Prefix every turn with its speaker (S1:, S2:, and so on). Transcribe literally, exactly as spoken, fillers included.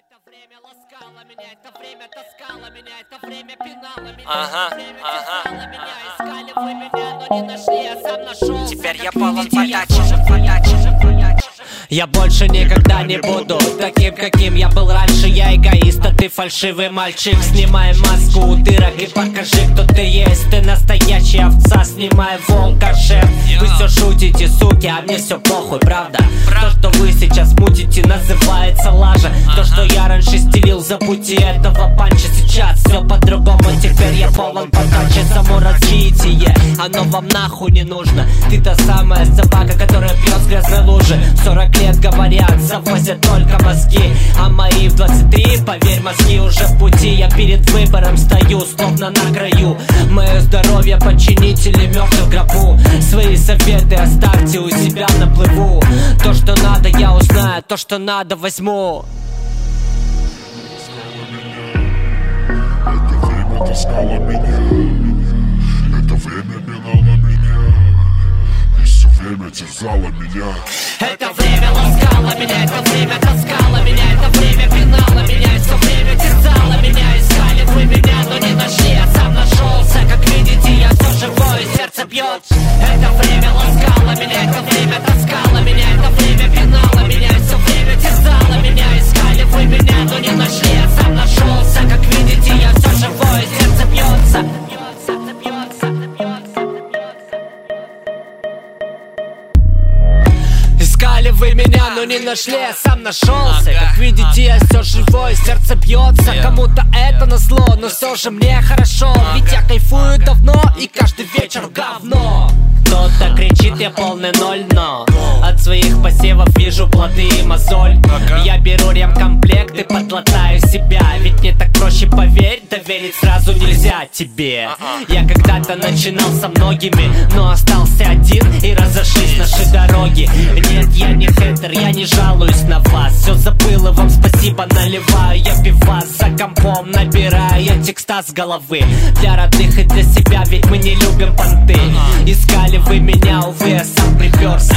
S1: Это время ласкало меня, это время таскало меня, это время пинало меня,
S2: ага,
S1: это время
S2: ага,
S1: терзало меня.
S2: ага.
S1: Искали вы меня, но не нашли, я сам нашел.
S2: Теперь я полон подачи, подачи.
S3: Я больше никогда не буду таким, каким я был раньше. Я эгоист, а ты фальшивый мальчик. Снимай маску у дырок и покажи, кто ты есть. Ты настоящая овца, снимай волка, шеф. Вы все шутите, суки, а мне все похуй, правда? То, что вы сейчас мутите, называется лажа. То, что я раньше стелил за пути этого панча, сейчас все по-другому. Теперь я полон подачи, само развитие, оно вам нахуй не нужно. Ты та самая собака, которая пьет с грязной лужи. Сорок лет говорят, завозят только мозги, а мои в двадцать три, поверь, мозги уже в пути. Я перед выбором стою, словно на краю. Мое здоровье подчинители мертвых в гробу. Свои советы оставьте у себя на плыву. То, что надо, я узнаю, то, что надо, возьму.
S4: Это время таскало меня, это время пинало меня, и все время терзало меня.
S1: Это время ласкало меня, это время таскало меня, это время пинало меня, и все время терзало меня. Искали вы меня, но не нашли, я сам нашелся. Как видите, я все живое, сердце бьет. Это время ласкало меня, это время таскало меня, это время пинало меня, и все время терзало меня. Искали вы меня, но не нашли, я сам нашелся. Как видите, я все живое, сердце бьется. Искали вы меня, но не нашли, я сам нашелся. Как видите, я все живой, сердце бьется. Кому-то это назло, но все же мне хорошо. Ведь я кайфую давно, и каждый вечер говно.
S3: Кто-то кричит, я полный ноль, но от своих посевов вижу плоды и мозоль. Я беру ремкомплект и подлатаю себя. Ведь мне так проще, поверь, доверить сразу нельзя тебе. Я когда-то начинал со многими, но остался один, и разошлись наши дороги. Нет, я не хейтер, я не жалуюсь на вас. Все забыл, и вам спасибо наливаю. Я пивас за компом набираю, я текста с головы. Для родных и для себя, ведь мы не любим понты. Искали вы меня, увы, я сам приперся.